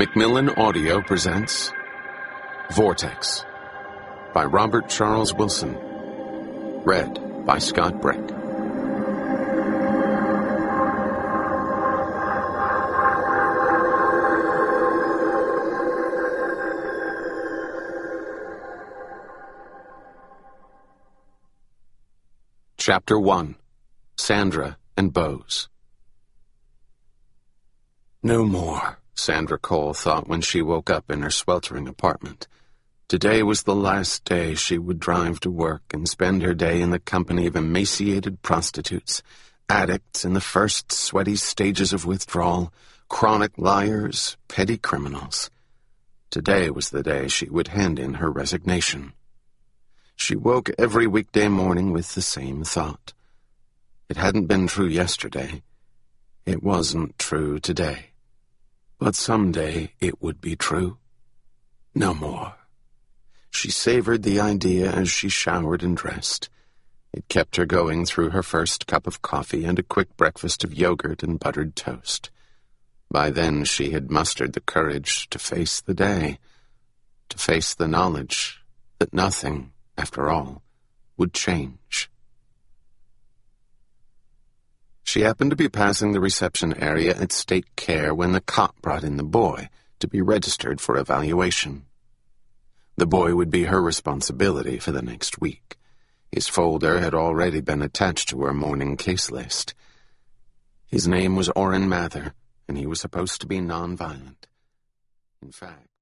Macmillan Audio presents Vortex by Robert Charles Wilson. Read by Scott Brick. Chapter 1. Sandra and Bose. No more, Sandra Cole thought when she woke up in her sweltering apartment. Today was the last day she would drive to work and spend her day in the company of emaciated prostitutes, addicts in the first sweaty stages of withdrawal, chronic liars, petty criminals. Today was the day she would hand in her resignation. She woke every weekday morning with the same thought. It hadn't been true yesterday. It wasn't true today. But someday it would be true. No more. She savored the idea as she showered and dressed. It kept her going through her first cup of coffee and a quick breakfast of yogurt and buttered toast. By then she had mustered the courage to face the day, to face the knowledge that nothing, after all, would change. She happened to be passing the reception area at State Care when the cop brought in the boy to be registered for evaluation. The boy would be her responsibility for the next week. His folder had already been attached to her morning case list. His name was Orrin Mather, and he was supposed to be nonviolent. In fact,